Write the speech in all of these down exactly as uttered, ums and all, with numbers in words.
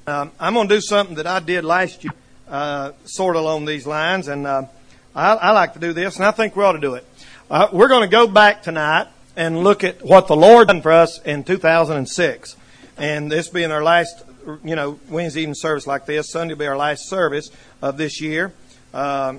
Um, I'm going to do something that I did last year, uh, sort of along these lines, and uh, I, I like to do this, and I think we ought to do it. Uh, we're going to go back tonight and look at what the Lord done for us in two thousand six. And this being our last, you know, Wednesday evening service like this, Sunday will be our last service of this year. Um,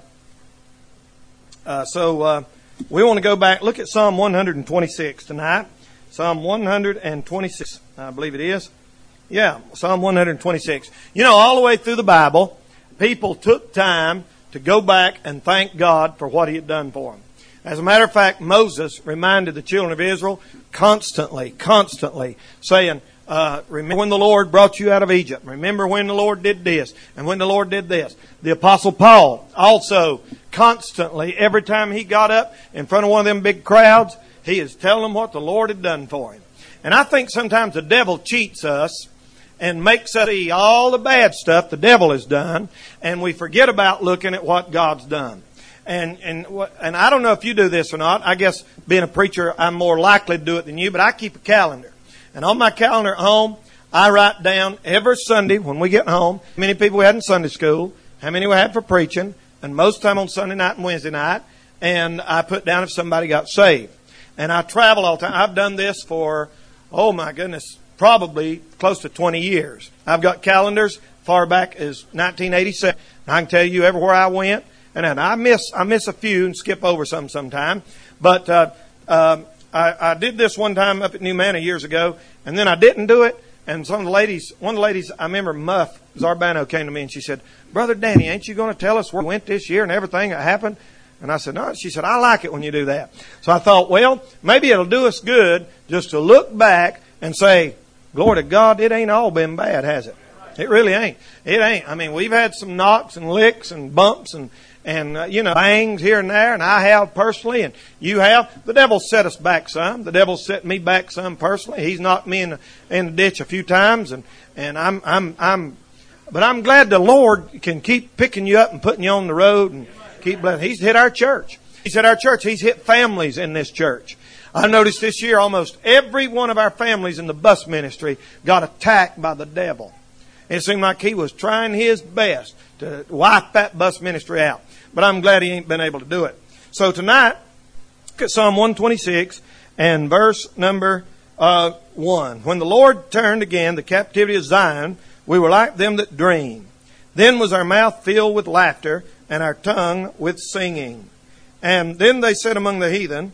uh, so uh, we want to go back, look at Psalm one twenty-six tonight. Psalm one twenty-six, I believe it is. Yeah, Psalm one twenty-six. You know, all the way through the Bible, people took time to go back and thank God for what He had done for them. As a matter of fact, Moses reminded the children of Israel constantly, constantly, saying, uh, remember when the Lord brought you out of Egypt. Remember when the Lord did this and when the Lord did this. The Apostle Paul also constantly, every time he got up in front of one of them big crowds, he is telling them what the Lord had done for him. And I think sometimes the devil cheats us and makes us see all the bad stuff the devil has done, and we forget about looking at what God's done. And and and I don't know if you do this or not. I guess being a preacher, I'm more likely to do it than you, but I keep a calendar. And on my calendar at home, I write down every Sunday when we get home how many people we had in Sunday school, how many we had for preaching, and most time on Sunday night and Wednesday night. And I put down if somebody got saved. And I travel all the time. I've done this for, oh my goodness, probably close to twenty years. I've got calendars far back as nineteen eighty-seven. I can tell you everywhere I went. And I miss I miss a few and skip over some sometime. But uh, uh, I, I did this one time up at New Manna years ago, and then I didn't do it. And some of the ladies, one of the ladies, I remember Muff Zarbano came to me and she said, "Brother Danny, ain't you going to tell us where we went this year and everything that happened?" And I said, "No." She said, "I like it when you do that." So I thought, well, maybe it'll do us good just to look back and say, glory to God, it ain't all been bad, has it? It really ain't. It ain't. I mean, we've had some knocks and licks and bumps and, and uh, you know, bangs here and there, and I have personally, and you have. The devil set us back some. The devil set me back some personally. He's knocked me in the, in the ditch a few times, and, and I'm, I'm, I'm, but I'm glad the Lord can keep picking you up and putting you on the road and keep blessing. He's hit our church. He's hit our church. He's hit families in this church. I noticed this year almost every one of our families in the bus ministry got attacked by the devil. It seemed like he was trying his best to wipe that bus ministry out. But I'm glad he ain't been able to do it. So tonight, look at Psalm one twenty-six and verse number uh, one. When the Lord turned again the captivity of Zion, we were like them that dream. Then was our mouth filled with laughter and our tongue with singing. And then they said among the heathen,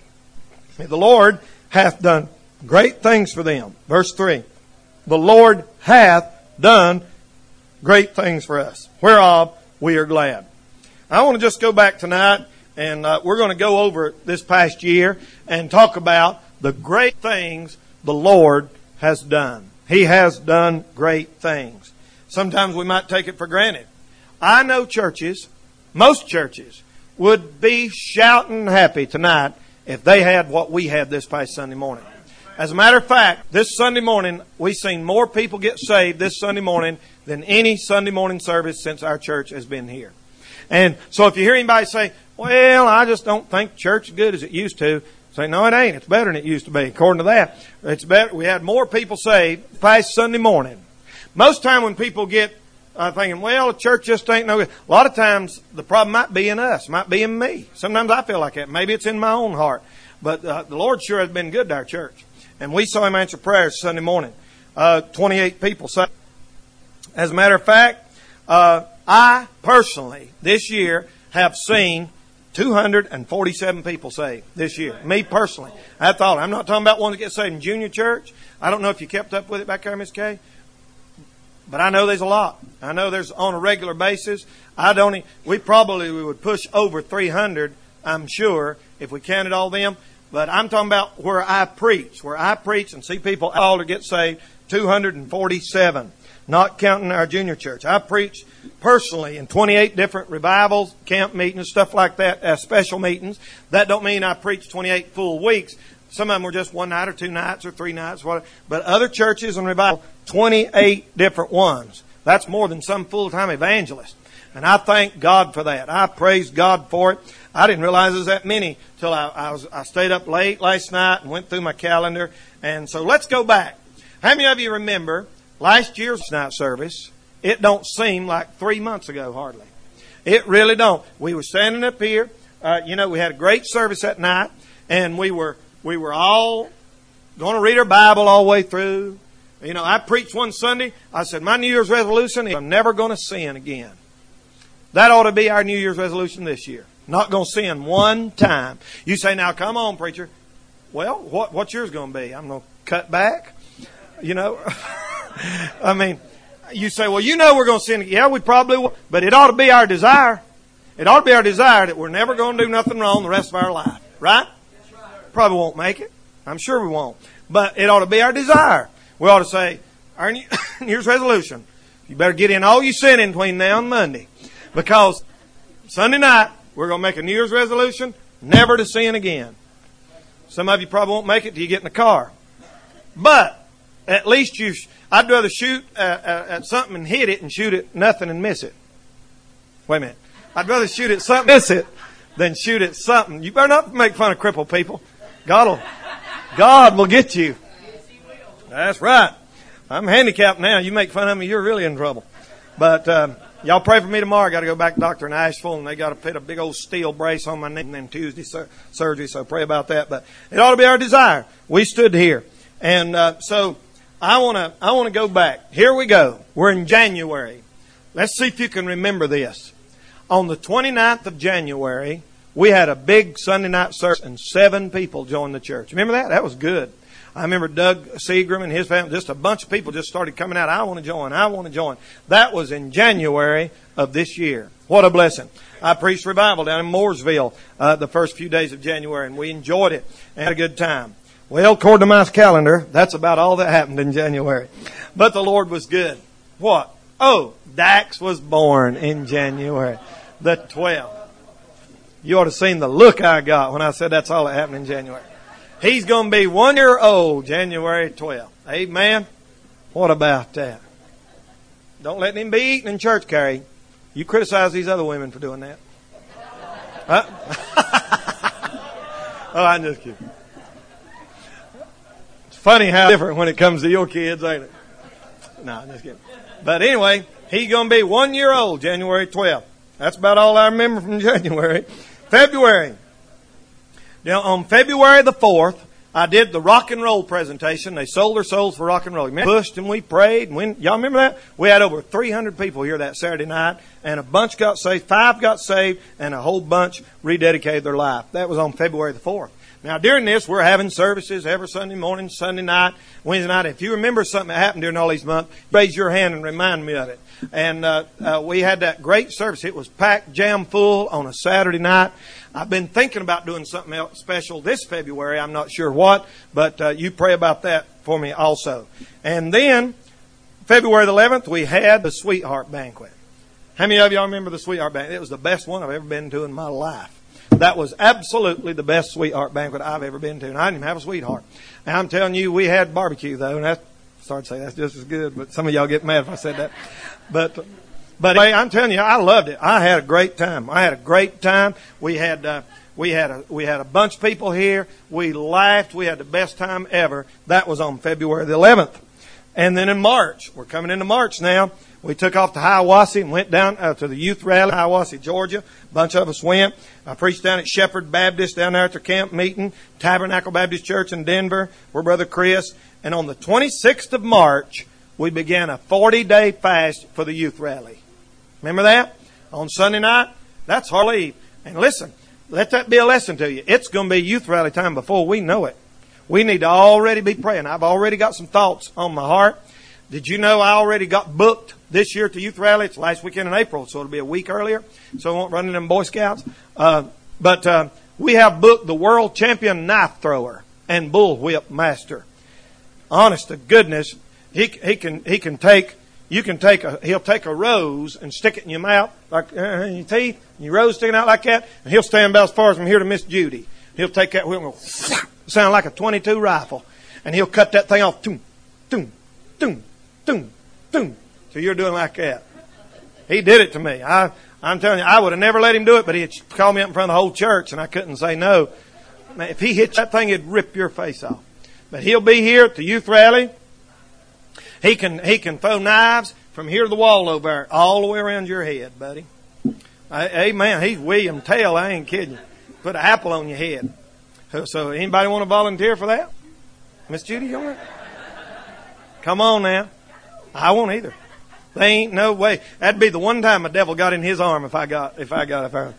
the Lord hath done great things for them. Verse three. The Lord hath done great things for us, whereof we are glad. I want to just go back tonight, and uh, we're going to go over this past year and talk about the great things the Lord has done. He has done great things. Sometimes we might take it for granted. I know churches, most churches, would be shouting happy tonight if they had what we had this past Sunday morning. As a matter of fact, this Sunday morning, we've seen more people get saved this Sunday morning than any Sunday morning service since our church has been here. And so if you hear anybody say, well, I just don't think church is good as it used to, say, no, it ain't. It's better than it used to be. According to that, it's better. We had more people saved past Sunday morning. Most time when people get uh, thinking, well, the church just ain't no good. A lot of times the problem might be in us, might be in me. Sometimes I feel like that. Maybe it's in my own heart. But uh, the Lord sure has been good to our church. And we saw Him answer prayers Sunday morning. Uh, twenty-eight people saved. As a matter of fact, uh, I personally this year have seen two hundred forty-seven people saved this year. Me personally. I thought, I'm not talking about one that gets saved in junior church. I don't know if you kept up with it back there, Miss Kay. But I know there's a lot. I know there's on a regular basis. I don't. We probably we would push over three hundred, I'm sure, if we counted all them. But I'm talking about where I preach, where I preach and see people all to get saved, two hundred forty-seven, not counting our junior church. I preached personally in twenty-eight different revivals, camp meetings, stuff like that, uh, special meetings. That don't mean I preached twenty-eight full weeks. Some of them were just one night or two nights or three nights, whatever. But other churches and revival, twenty-eight different ones. That's more than some full-time evangelists. And I thank God for that. I praise God for it. I didn't realize there was that many till I, I was I stayed up late last night and went through my calendar. And so let's go back. How many of you remember last year's night service, it don't seem like three months ago hardly. It really don't. We were standing up here. Uh, you know, we had a great service that night, and we were we were all going to read our Bible all the way through. You know, I preached one Sunday. I said, my New Year's resolution is I'm never going to sin again. That ought to be our New Year's resolution this year. Not going to sin one time. You say, now come on, preacher. Well, what what's yours going to be? I'm going to cut back? You know? I mean, you say, well, you know we're going to sin. Yeah, we probably will. But it ought to be our desire. It ought to be our desire that we're never going to do nothing wrong the rest of our life. Right? Probably won't make it. I'm sure we won't. But it ought to be our desire. We ought to say, our New Year's resolution, you better get in all you sin in between now and Monday. Because Sunday night, we're going to make a New Year's resolution, never to sin again. Some of you probably won't make it till you get in the car. But at least you, sh- I'd rather shoot uh, uh, at something and hit it and shoot at nothing and miss it. Wait a minute. I'd rather shoot at something and miss it than shoot at something. You better not make fun of crippled people. God will, God will get you. That's right. I'm handicapped now. You make fun of me, you're really in trouble. But um, y'all pray for me tomorrow. I got to go back to Doctor in Asheville, and they got to put a big old steel brace on my neck and then Tuesday sur- surgery. So pray about that. But it ought to be our desire. We stood here, and uh, so I want to I want to go back. Here we go. We're in January. Let's see if you can remember this. On the twenty-ninth of January, we had a big Sunday night service, and seven people joined the church. Remember that? That was good. I remember Doug Seagram and his family, just a bunch of people just started coming out. I want to join. I want to join. That was in January of this year. What a blessing. I preached revival down in Mooresville uh, the first few days of January, and we enjoyed it and had a good time. Well, according to my calendar, that's about all that happened in January. But the Lord was good. What? Oh, Dax was born in January the twelfth. You ought to have seen the look I got when I said that's all that happened in January. He's going to be one year old January twelfth. Amen. What about that? Don't let him be eating in church, Carrie. You criticize these other women for doing that. Huh? Oh, I'm just kidding. It's funny how different when it comes to your kids, ain't it? No, I'm just kidding. But anyway, he's going to be one year old January twelfth. That's about all I remember from January. February. Now, on February the fourth, I did the rock and roll presentation. They sold their souls for rock and roll. We pushed and we prayed. And we, y'all remember that? We had over three hundred people here that Saturday night, and a bunch got saved. Five got saved, and a whole bunch rededicated their life. That was on February the fourth. Now, during this, we're having services every Sunday morning, Sunday night, Wednesday night. If you remember something that happened during all these months, raise your hand and remind me of it. And uh, uh, we had that great service. It was packed, jam full on a Saturday night. I've been thinking about doing something else special this February. I'm not sure what, but uh, you pray about that for me also. And then, February the eleventh, we had the Sweetheart Banquet. How many of y'all remember the Sweetheart Banquet? It was the best one I've ever been to in my life. That was absolutely the best sweetheart banquet I've ever been to. And I didn't even have a sweetheart. And I'm telling you, we had barbecue, though. And that's, sorry to say that's just as good, but some of y'all get mad if I said that. But, but anyway, I'm telling you, I loved it. I had a great time. I had a great time. We had, uh, we had a, we had a bunch of people here. We laughed. We had the best time ever. That was on February the eleventh. And then in March, we're coming into March now. We took off to Hiawassee and went down uh, to the youth rally in Hiawassee, Georgia. A bunch of us went. I preached down at Shepherd Baptist down there at their camp meeting. Tabernacle Baptist Church in Denver, where Brother Chris. And on the twenty-sixth of March, we began a forty-day fast for the youth rally. Remember that? On Sunday night? That's hardly. And listen, let that be a lesson to you. It's going to be youth rally time before we know it. We need to already be praying. I've already got some thoughts on my heart. Did you know I already got booked this year at the youth rally? It's last weekend in April, so it'll be a week earlier. So I won't run into them Boy Scouts. Uh, but uh, we have booked the world champion knife thrower and bullwhip master. Honest to goodness, he he can he can take you can take a he'll take a rose and stick it in your mouth like uh, in your teeth, and your rose sticking out like that, and he'll stand about as far as from here to Miss Judy. He'll take that whip and go sound like a twenty-two rifle, and he'll cut that thing off. Doom, doom, doom. Doom, doom. So you're doing like that. He did it to me. I, I'm telling you, I would have never let him do it, but he'd call me up in front of the whole church, and I couldn't say no. Man, if he hit that thing, it'd rip your face off. But he'll be here at the youth rally. He can, he can throw knives from here to the wall over there, all the way around your head, buddy. Amen. He's William Tell. I ain't kidding you. Put an apple on your head. So anybody want to volunteer for that? Miss Judy, you want it? Come on now. I won't either. There ain't no way. That'd be the one time a devil got in his arm if I got, if I got it.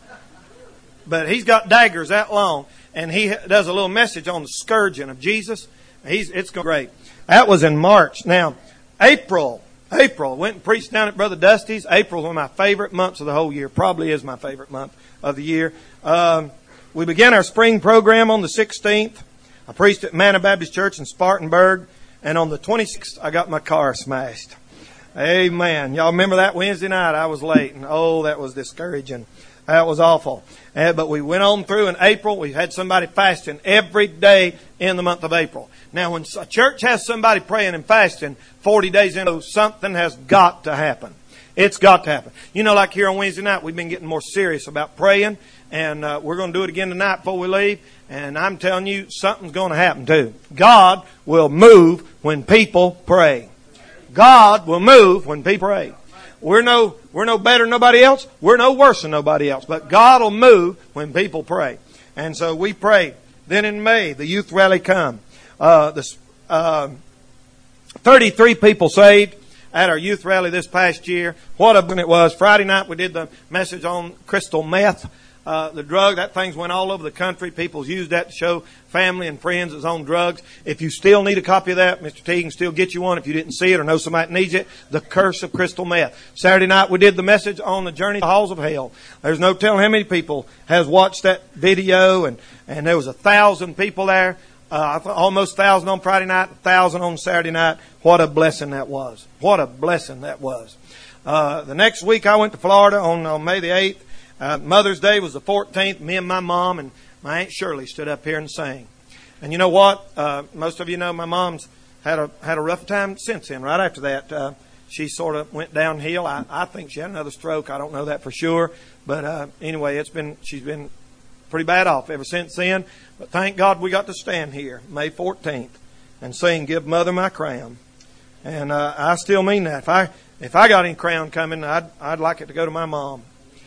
But he's got daggers that long, and he does a little message on the scourging of Jesus. He's, it's great. That was in March. Now, April, April, went and preached down at Brother Dusty's. April is one of my favorite months of the whole year. Probably is my favorite month of the year. Um, we began our spring program on the sixteenth. I preached at Manna Baptist Church in Spartanburg. And on the twenty-sixth, I got my car smashed. Amen. Y'all remember that Wednesday night? I was late. And oh, that was discouraging. That was awful. Uh, but we went on through in April. We had somebody fasting every day in the month of April. Now, when a church has somebody praying and fasting forty days in a row, something has got to happen. It's got to happen. You know, like here on Wednesday night, we've been getting more serious about praying. And uh, we're going to do it again tonight before we leave. And I'm telling you, something's going to happen too. God will move when people pray. God will move when people pray. We're no, we're no better than nobody else. We're no worse than nobody else. But God will move when people pray. And so we prayed. Then in May, the youth rally come. Uh, the, uh, thirty-three people saved at our youth rally this past year. What a when it was. Friday night we did the message on crystal meth. Uh, the drug, that thing's went all over the country. People's used that to show family and friends that's on drugs. If you still need a copy of that, Mister T can still get you one if you didn't see it or know somebody that needs it. The Curse of Crystal Meth. Saturday night we did the message on the journey to the halls of hell. There's no telling how many people has watched that video, and, and there was a thousand people there. Uh, almost a thousand on Friday night, a thousand on Saturday night. What a blessing that was. What a blessing that was. Uh, the next week I went to Florida on, on May the eighth. Uh, Mother's Day was the fourteenth. Me and my mom and my Aunt Shirley stood up here and sang. And you know what? Uh, most of you know my mom's had a had a rough time since then. Right after that, uh, she sort of went downhill. I, I think she had another stroke. I don't know that for sure. But uh, anyway, it's been she's been pretty bad off ever since then. But thank God we got to stand here May fourteenth and sing "Give Mother My Crown." And uh, I still mean that. If I if I got any crown coming, I'd I'd like it to go to my mom.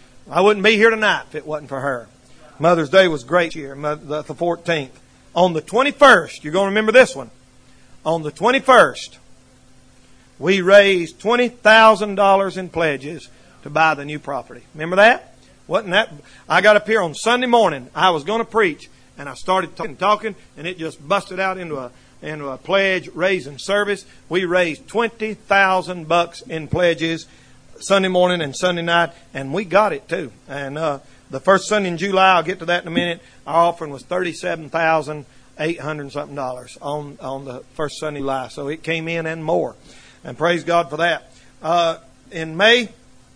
I wouldn't be here tonight if it wasn't for her. Mother's Day was great here, the fourteenth. On the twenty-first, you're going to remember this one. On the twenty-first, we raised twenty thousand dollars in pledges to buy the new property. Remember that? Wasn't that? I got up here on Sunday morning. I was going to preach, and I started talking, talking, and it just busted out into a into a pledge raising service. We raised twenty thousand bucks in pledges Sunday morning and Sunday night, and we got it too. And uh, the first Sunday in July, I'll get to that in a minute, our offering was thirty-seven thousand eight hundred something dollars on on the first Sunday of July. So it came in and more, and praise God for that. Uh, in May,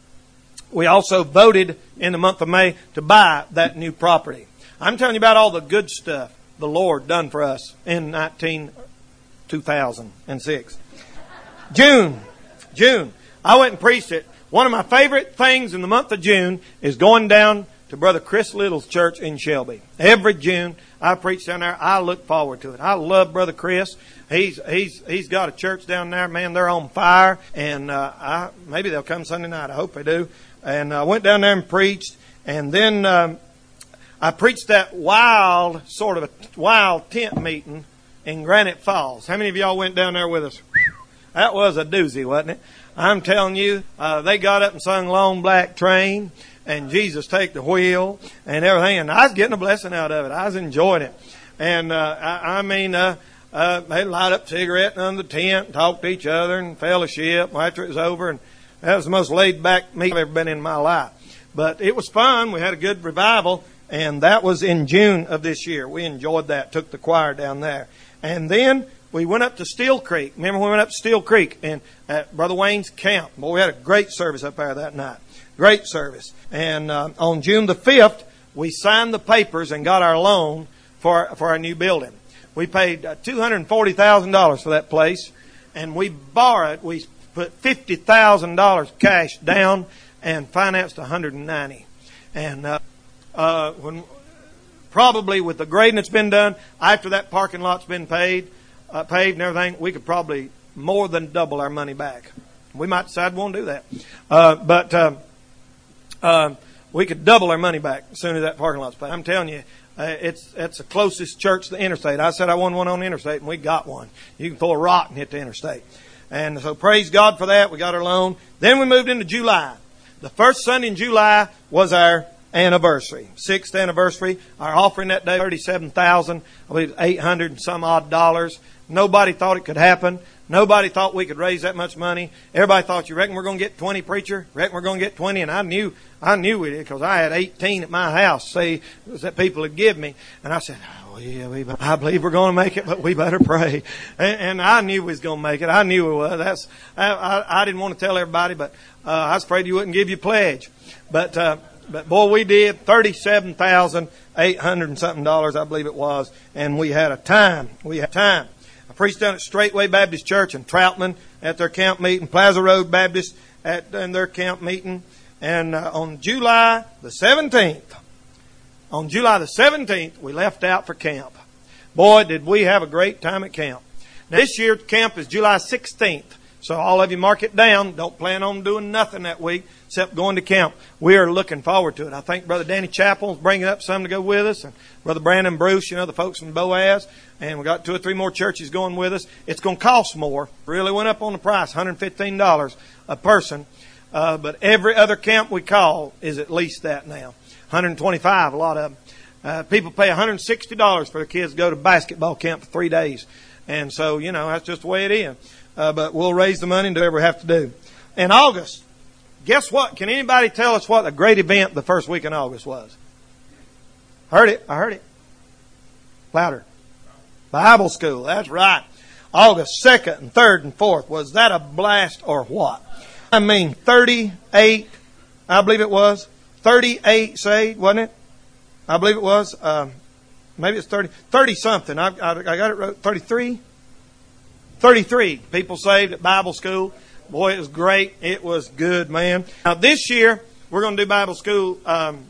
we also voted in the month of May to buy that new property. I'm telling you about all the good stuff the Lord done for us in nineteen two thousand six. June, June, I went and preached it. One of my favorite things in the month of June is going down to Brother Chris Little's church in Shelby. Every June, I preach down there. I look forward to it. I love Brother Chris. He's he's he's got a church down there. Man, they're on fire. And uh, I maybe they'll come Sunday night. I hope they do. And I uh, went down there and preached. And then um, I preached that wild, sort of a wild tent meeting in Granite Falls. How many of y'all went down there with us? That was a doozy, wasn't it? I'm telling you, uh, they got up and sung Long Black Train and Jesus Take the Wheel and everything. And I was getting a blessing out of it. I was enjoying it. And, uh, I, I mean, uh, uh, they light up cigarette under the tent and talk to each other and fellowship after it was over. And that was the most laid back meeting I've ever been in my life. But it was fun. We had a good revival. And that was in June of this year. We enjoyed that. Took the choir down there. And then we went up to Steel Creek. Remember when we went up to Steel Creek and at Brother Wayne's camp? Boy, we had a great service up there that night. Great service. And uh, on June the fifth, we signed the papers and got our loan for for our new building. We paid uh, two hundred forty thousand dollars for that place, and we borrowed. We put fifty thousand dollars cash down and financed one hundred ninety. And uh, uh, when probably with the grading that's been done after that parking lot's been paid. Uh, paved and everything, we could probably more than double our money back. We might decide we won't do that. Uh, but uh, uh, we could double our money back as soon as that parking lot's paid. I'm telling you, uh, it's it's the closest church to the interstate. I said I wanted one on the interstate, and we got one. You can throw a rock and hit the interstate. And so praise God for that. We got our loan. Then we moved into July. The first Sunday in July was our anniversary, sixth anniversary. Our offering that day, thirty-seven thousand, I believe eight hundred and some odd dollars. Nobody thought it could happen. Nobody thought we could raise that much money. Everybody thought, you reckon we're going to get twenty, preacher? Reckon we're going to get twenty? And I knew, I knew we did, because I had eighteen at my house, say, that people had given me. And I said, oh yeah, we, I believe we're going to make it, but we better pray. And, and I knew we was going to make it. I knew we was. That's, I, I, I didn't want to tell everybody, but, uh, I was afraid you wouldn't give you pledge. But, uh, but boy, we did thirty-seven thousand eight hundred and something dollars, I believe it was. And we had a time. We had time. I preached down at Straightway Baptist Church in Troutman at their camp meeting, Plaza Road Baptist at in their camp meeting. And uh, on July the seventeenth, on July the seventeenth, we left out for camp. Boy, did we have a great time at camp. Now, this year, camp is July sixteenth. So all of you mark it down. Don't plan on doing nothing that week except going to camp. We are looking forward to it. I think Brother Danny Chappell's bringing up some to go with us. And Brother Brandon Bruce, you know, the folks from Boaz. And we got two or three more churches going with us. It's going to cost more. Really went up on the price, one hundred fifteen dollars a person. Uh, but every other camp we call is at least that now. one hundred twenty-five dollars, a lot of them. Uh, people pay one hundred sixty dollars for their kids to go to basketball camp for three days. And so, you know, that's just the way it is. Uh, but we'll raise the money and do whatever we have to do. In August, guess what? Can anybody tell us what a great event the first week in August was? Heard it. I heard it. Louder. Bible school. That's right. August second and third and fourth. Was that a blast or what? I mean, thirty-eight, I believe it was. thirty-eight saved, wasn't it? I believe it was. Um, maybe it's thirty. thirty something. I, I, I got it wrote. thirty-three? thirty-three people saved at Bible school. Boy, it was great. It was good, man. Now, this year, we're going to do Bible school um,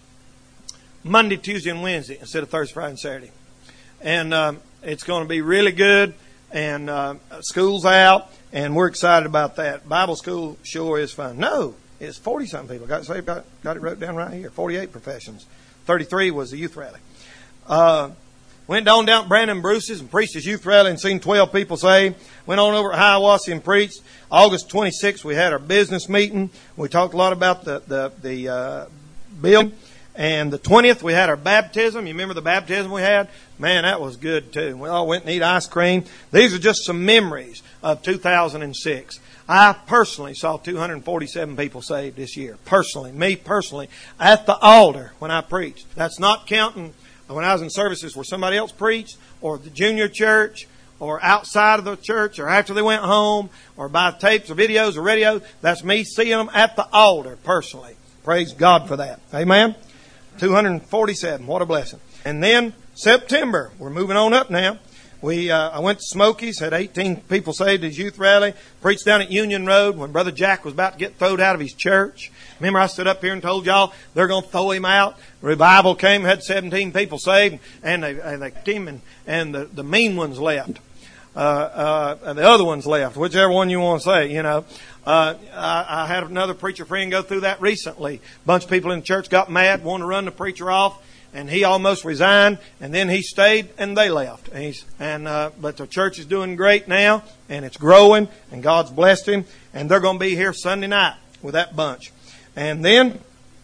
Monday, Tuesday, and Wednesday instead of Thursday, Friday, and Saturday. And um, it's going to be really good. And uh, school's out, and we're excited about that. Bible school sure is fun. No, it's forty-something people. Got saved, got, got it wrote down right here. forty-eight professions. thirty-three was the youth rally. Uh, went on down to Brandon Bruce's and preached his youth rally and seen twelve people saved. Went on over at Hiawassee and preached. August twenty-sixth, we had our business meeting. We talked a lot about the, the, the uh, bill. And the twentieth, we had our baptism. You remember the baptism we had? Man, that was good too. We all went and ate ice cream. These are just some memories of two thousand six. I personally saw two hundred forty-seven people saved this year. Personally, me personally, at the altar when I preached. That's not counting when I was in services where somebody else preached, or the junior church, or outside of the church, or after they went home, or by tapes or videos or radio. That's me seeing them at the altar personally. Praise God for that. Amen. two hundred forty-seven. What a blessing. And then September, we're moving on up now. We, uh, I went to Smokies, had eighteen people saved at his youth rally, preached down at Union Road when Brother Jack was about to get thrown out of his church. Remember I stood up here and told y'all they're going to throw him out. Revival came, had seventeen people saved, and they, and they kept him, and, and the, the mean ones left. Uh, uh, and the other ones left, whichever one you want to say, you know. Uh, I, I had another preacher friend go through that recently. A bunch of people in the church got mad, wanted to run the preacher off, and he almost resigned, and then he stayed, and they left. And, he's, and uh, but the church is doing great now, and it's growing, and God's blessed him, and they're going to be here Sunday night with that bunch. And then,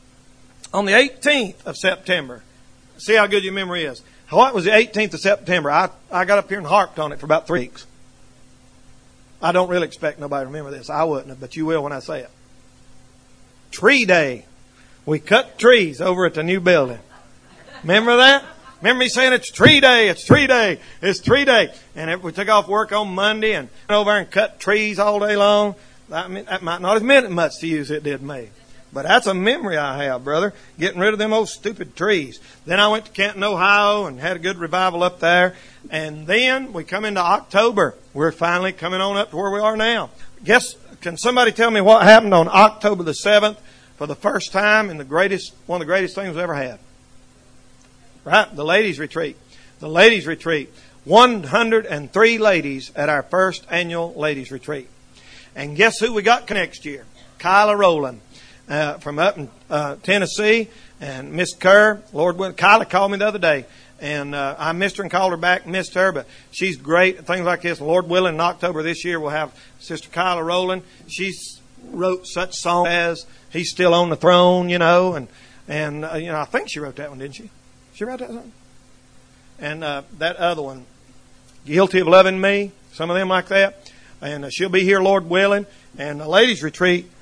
on the eighteenth of September, see how good your memory is. What was the eighteenth of September? I, I got up here and harped on it for about three weeks. I don't really expect nobody to remember this. I wouldn't, but you will when I say it. Tree Day. We cut trees over at the new building. Remember that? Remember me saying it's Tree Day, it's Tree Day, it's Tree Day. And we took off work on Monday and went over and cut trees all day long. I mean, that might not have meant much to you as it did me. But that's a memory I have, brother, getting rid of them old stupid trees. Then I went to Canton, Ohio, and had a good revival up there. And then we come into October. We're finally coming on up to where we are now. Guess, can somebody tell me what happened on October the seventh for the first time in the greatest, one of the greatest things we ever had? Right? The ladies' retreat. The ladies' retreat. one hundred three ladies at our first annual ladies retreat. And guess who we got next year? Kyla Rowland uh, from up in uh, Tennessee. And Miss Kerr, Lord willing, Kyla called me the other day. And uh, I missed her and called her back, missed her, but she's great. Things like this. Lord willing, in October this year, we'll have Sister Kyla Rowland. She's wrote such songs as He's Still on the Throne, you know. And, and uh, you know, I think she wrote that one, didn't she? She wrote that song? And uh, that other one, Guilty of Loving Me, some of them like that. And uh, she'll be here, Lord willing. And the ladies' retreat,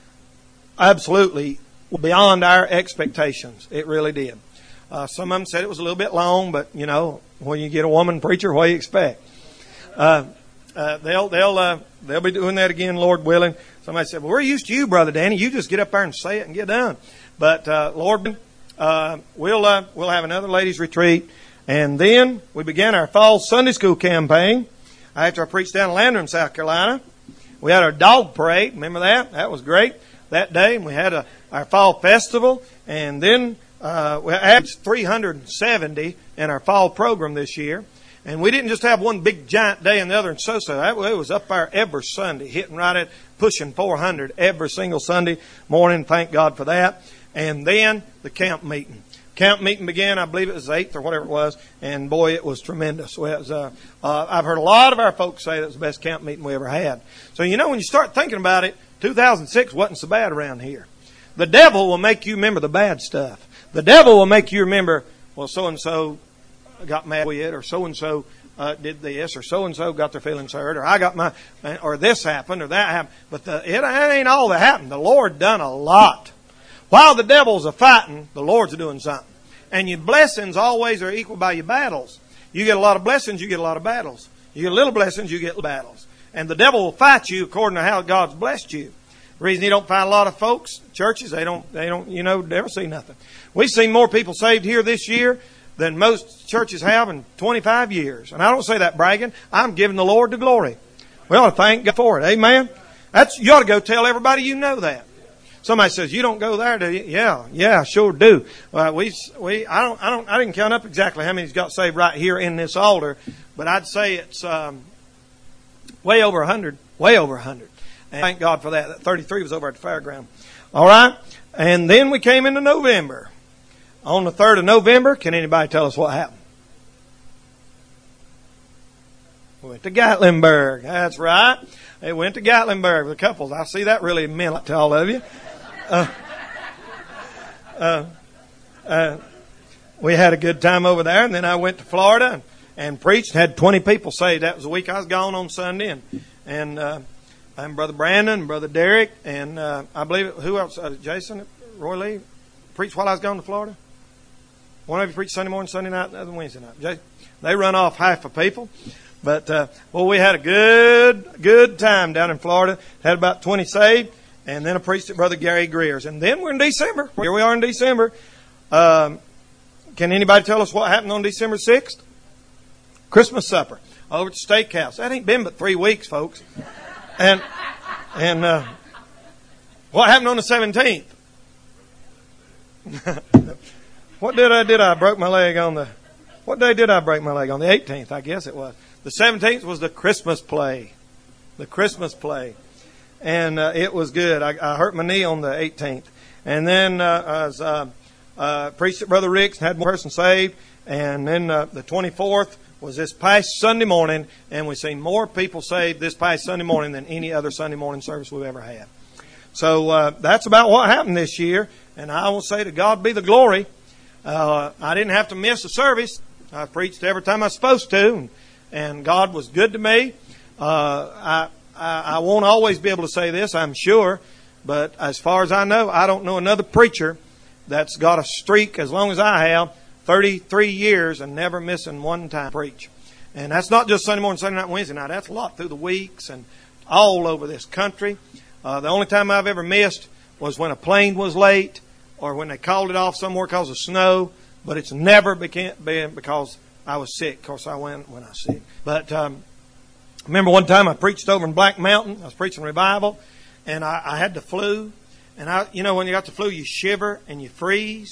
absolutely beyond our expectations. It really did. Uh, some of them said it was a little bit long, but you know, when you get a woman preacher, what do you expect? Uh, uh, they'll they'll uh, they'll be doing that again, Lord willing. Somebody said, "Well, we're used to you, Brother Danny. You just get up there and say it and get done." But uh, Lord, uh, we'll uh, we'll have another ladies' retreat, and then we began our fall Sunday school campaign. After I preached down in Landrum, South Carolina, we had our dog parade. Remember that? That was great that day. And we had a, our fall festival, and then uh, we averaged three hundred seventy in our fall program this year. And we didn't just have one big giant day and the other and so-so. It was up there every Sunday, hitting right at pushing four hundred every single Sunday morning. Thank God for that. And then the camp meeting. Camp meeting began, I believe it was the eighth or whatever it was, and boy, it was tremendous. Well, it was, uh, uh, I've heard a lot of our folks say that was the best camp meeting we ever had. So, you know, when you start thinking about it, two thousand six wasn't so bad around here. The devil will make you remember the bad stuff. The devil will make you remember, well, so-and-so got mad with, or so-and-so uh, did this, or so-and-so got their feelings hurt, or I got my, or this happened, or that happened. But the, it, it ain't all that happened. The Lord done a lot. While the devil's a fighting, the Lord's doing something. And your blessings always are equal by your battles. You get a lot of blessings, you get a lot of battles. You get little blessings, you get battles. And the devil will fight you according to how God's blessed you. The reason you don't find a lot of folks, churches, they don't, they don't, you know, never see nothing. We've seen more people saved here this year than most churches have in twenty-five years. And I don't say that bragging. I'm giving the Lord the glory. We ought to thank God for it. Amen. That's, you ought to go tell everybody you know that. Somebody says, "You don't go there, do you?" Yeah, yeah, I sure do. Uh, we, we, I don't, I don't, I didn't count up exactly how many's got saved right here in this altar, but I'd say it's um, way over a hundred, way over a hundred. And thank God for that. That thirty-three was over at the fairground. All right, and then we came into November. On the third of November, can anybody tell us what happened? We went to Gatlinburg. That's right. They went to Gatlinburg. The couples. I see that really meant to all of you. Uh, uh, uh, we had a good time over there, and then I went to Florida and, and preached. Had twenty people saved. That was the week I was gone on Sunday, and and, uh, and Brother Brandon, and Brother Derek, and uh, I believe it, who else? Uh, Jason, Roy Lee, preached while I was gone to Florida. One of you preached Sunday morning, Sunday night, the other Wednesday night. Jason, they run off half of people. But, uh, well, we had a good, good time down in Florida. Had about twenty saved. And then I preached at Brother Gary Greer's. And then we're in December. Here we are in December. Um, can anybody tell us what happened on December sixth? Christmas supper over at the steakhouse. That ain't been but three weeks, folks. And, and, uh, what happened on the seventeenth? What did I, did I broke my leg on the, what day did I break my leg on? The eighteenth, I guess it was. The seventeenth was the Christmas play. The Christmas play. And uh, it was good. I, I hurt my knee on the eighteenth. And then uh, I was, uh, uh, preached at Brother Rick's and had one person saved. And then uh, the twenty-fourth was this past Sunday morning. And we've seen more people saved this past Sunday morning than any other Sunday morning service we've ever had. So uh, that's about what happened this year. And I will say to God be the glory. Uh, I didn't have to miss a service. I preached every time I was supposed to. And, and God was good to me. Uh, I... I, I won't always be able to say this, I'm sure, but as far as I know, I don't know another preacher that's got a streak as long as I have, thirty-three years and never missing one time preach. And that's not just Sunday morning, Sunday night, Wednesday night. That's a lot through the weeks and all over this country. Uh, the only time I've ever missed was when a plane was late or when they called it off somewhere because of snow, but it's never been because I was sick. Of course, I went when I was sick. But um, I remember one time I preached over in Black Mountain. I was preaching revival, and I, I had the flu. And I, you know, when you got the flu, you shiver and you freeze.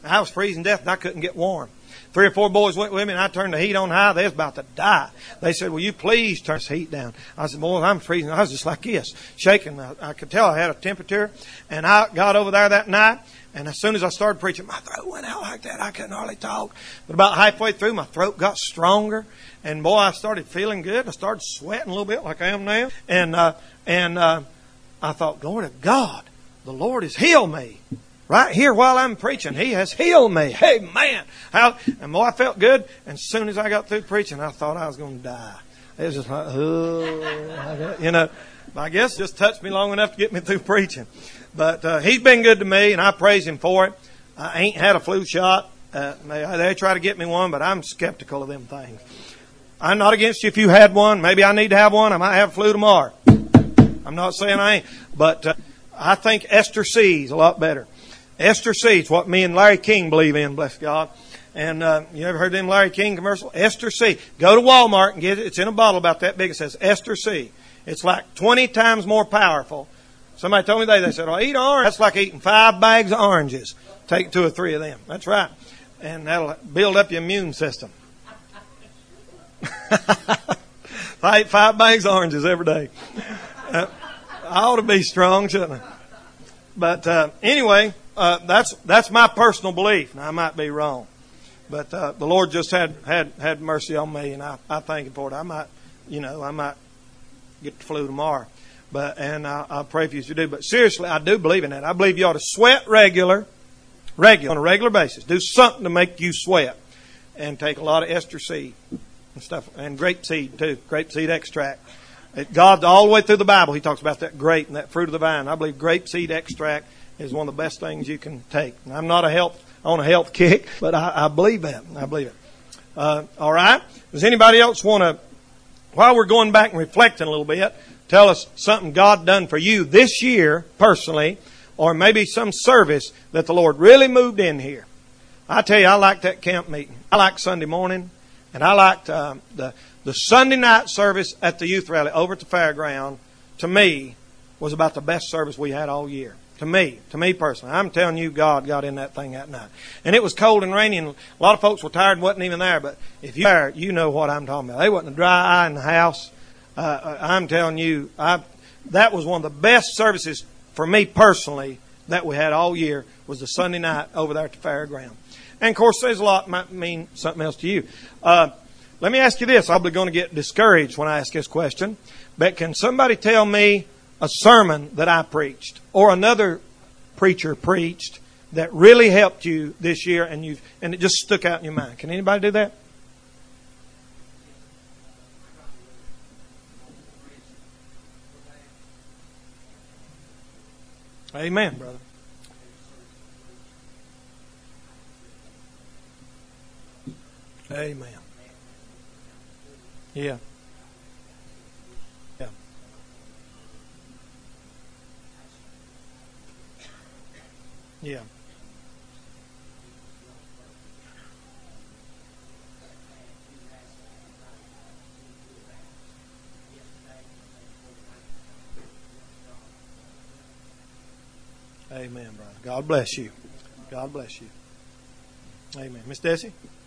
I was freezing to death and I couldn't get warm. Three or four boys went with me and I turned the heat on high. They was about to die. They said, will you please turn this heat down? I said, boys, I'm freezing. I was just like this, shaking. I, I could tell I had a temperature. And I got over there that night. And as soon as I started preaching, my throat went out like that. I couldn't hardly talk. But about halfway through, my throat got stronger. And boy, I started feeling good. I started sweating a little bit like I am now. And, uh, and, uh, I thought, glory to God, the Lord has healed me. Right here while I'm preaching, He has healed me. Amen. How, and boy, I felt good. And as soon as I got through preaching, I thought I was going to die. It was just like, oh, you know, I guess it just touched me long enough to get me through preaching. But uh, He's been good to me, and I praise Him for it. I ain't had a flu shot. Uh, they, they try to get me one, but I'm skeptical of them things. I'm not against you if you had one. Maybe I need to have one. I might have flu tomorrow. I'm not saying I ain't. But uh, I think Ester C is a lot better. Ester C is what me and Larry King believe in, bless God. And uh, you ever heard them Larry King commercial? Ester C. Go to Walmart and get it. It's in a bottle about that big. It says Ester C. It's like twenty times more powerful. Somebody told me they, they said, oh, eat orange. That's like eating five bags of oranges. Take two or three of them. That's right. And that'll build up your immune system. I eat five bags of oranges every day. Uh, I ought to be strong, shouldn't I? But uh, anyway, uh, that's that's my personal belief. Now, I might be wrong. But uh, the Lord just had, had, had mercy on me, and I, I thank Him for it. I might, you know, I might get the flu tomorrow. But and I, I'll pray for you if you do. But seriously, I do believe in that. I believe you ought to sweat regular, regular on a regular basis. Do something to make you sweat, and take a lot of ester seed and stuff, and grape seed too, grape seed extract. It, God, all the way through the Bible, He talks about that grape and that fruit of the vine. I believe grape seed extract is one of the best things you can take. And I'm not a health on a health kick, but I, I believe that. I believe it. Uh, all right. Does anybody else want to, while we're going back and reflecting a little bit, tell us something God done for you this year personally, or maybe some service that the Lord really moved in here? I tell you, I like that camp meeting. I like Sunday morning, and I liked uh, the the Sunday night service at the youth rally over at the fairground. To me, was about the best service we had all year. To me, to me personally, I'm telling you, God got in that thing that night, and it was cold and rainy, and a lot of folks were tired and wasn't even there. But if you're there, you know what I'm talking about. There wasn't a dry eye in the house. Uh, I'm telling you, I, that was one of the best services for me personally that we had all year, was the Sunday night over there at the fairground. And of course, there's a lot might mean something else to you. Uh, let me ask you this. I'm probably going to get discouraged when I ask this question, but can somebody tell me a sermon that I preached or another preacher preached that really helped you this year and you and it just stuck out in your mind? Can anybody do that? Amen, brother. Amen. Yeah. Yeah. Yeah. Amen, brother. God bless you. God bless you. Amen. Miss Desi?